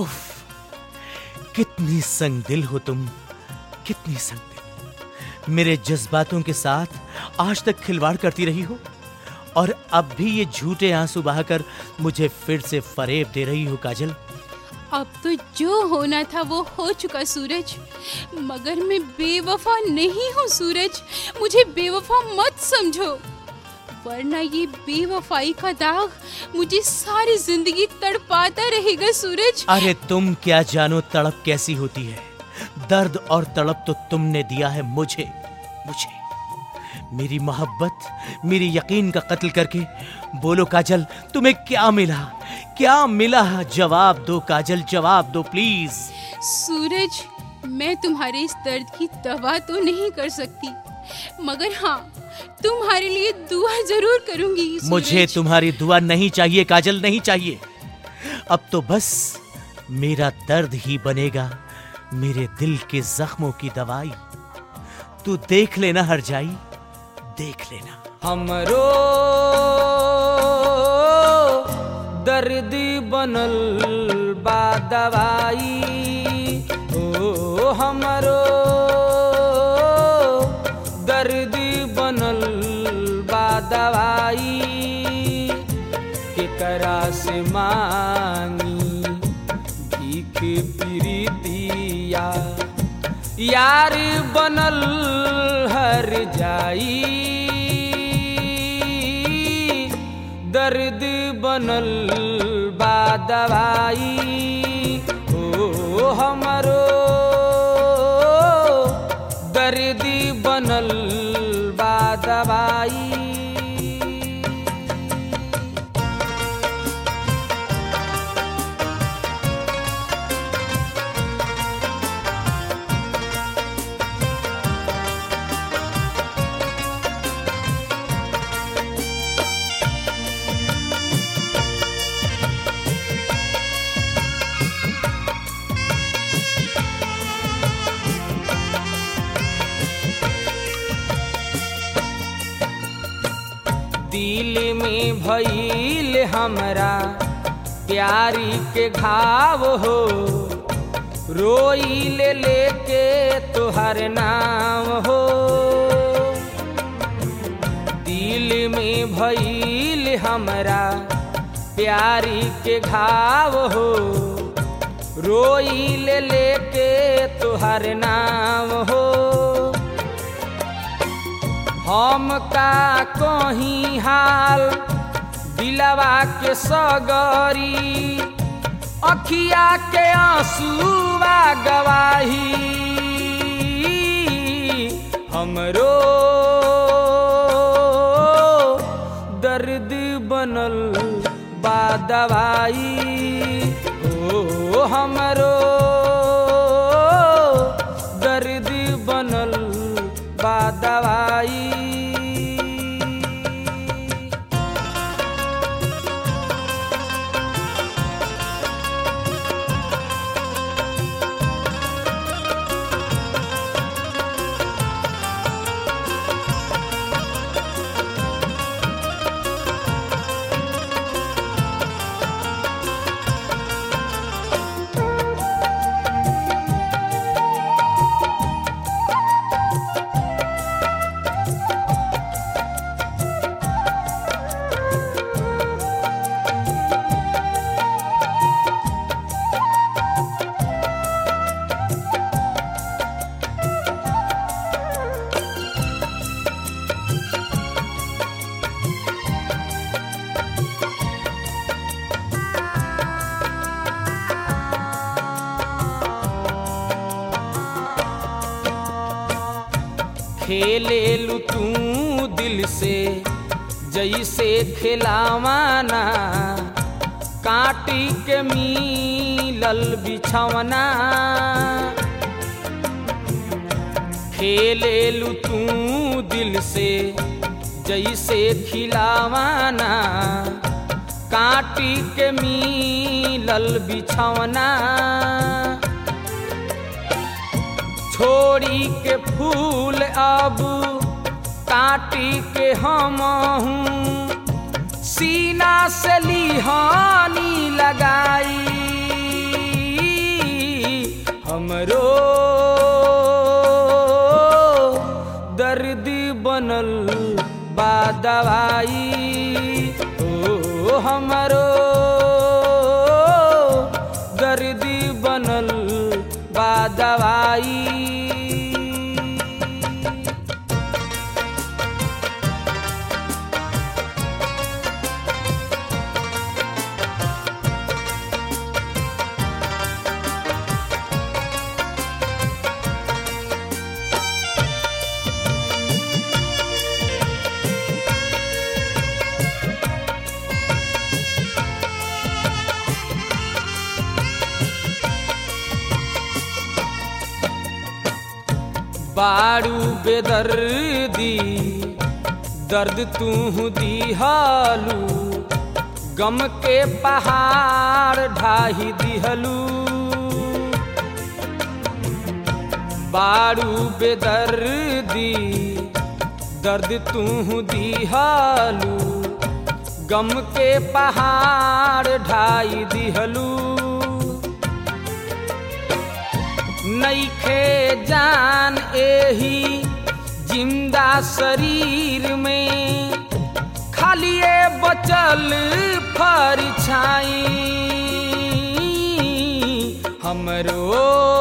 उफ, कितनी संगदिल हो तुम, कितनी संगदिल। मेरे जज्बातों के साथ आज तक खिलवाड़ करती रही हो और अब भी ये झूठे आंसू बहाकर मुझे फिर से फरेब दे रही हो काजल। अब तो जो होना था वो हो चुका सूरज, मगर मैं बेवफा नहीं हूँ सूरज, मुझे बेवफा मत समझो, वरना ये बेवफाई का दाग मुझे सारी जिंदगी तड़पाता रहेगा सूरज। अरे तुम क्या जानो तड़प कैसी होती है, दर्द और तड़प तो तुमने दिया है मुझे। मेरी मोहब्बत, मेरी यकीन का कत्ल करके। बोलो काजल, तुम्हें क्या मिला, क्या मिला? जवाब दो काजल, जवाब दो प्लीज। सूरज, मैं तुम्हारे इस दर्द की दवा तो नहीं कर सकती, मगर हाँ, तुम्हारे लिए दुआ जरूर करूंगी सूरज। मुझे तुम्हारी दुआ नहीं चाहिए काजल, नहीं चाहिए। अब तो बस मेरा दर्द ही बनेगा मेरे दिल के जख्मों की दवाई। तू देख लेना हर जाई, देख लेना। हमरो दर्द बनल बा दवाई, ओ हमरो दर्द बनल बा दवाई। केकरा से मांगी भीख प्रीतिया, यार बनल हर जाई। दर्द बनल बा दवाई, ओ हमरो दर्द बनल बा दवाई। दिल में भइल हमरा प्यारी के घाव हो, रोई ले लेके तुहर नाम हो। दिल में भइल हमरा प्यारी के घाव हो, रोई ले लेके तुहर नाम हो। हम का कहीं हाल दिलवा के सगरी, अखिया के आंसुआ गवाही। हमरो दर्द बनल बा दवाई, ओ हमरो दर्द बनल बा दवाई। खेले लू तू दिल से जैसे खिलावाना, काटी के मिलल बिछवना। खेले लू तू दिल से जैसे खिलावाना, काटी के मिलल बिछवना। छोड़ी के फूल अब काटी के हम हूँ, सीना से लिहानी लगाई। हमरो दर्द बनल बा दवाई ओ हमरो दर्द बनल बा दवाई। बारू बेदर्दी दर्द तू दिहालू गम के पहाड़ ढाही दिहलू। बारू बेदर्दी दर्द तू दिहालू गम के पहाड़ ढाई दिहलू। नईखे जान एही जिंदा शरीर में खाली बचल परछाई हमरो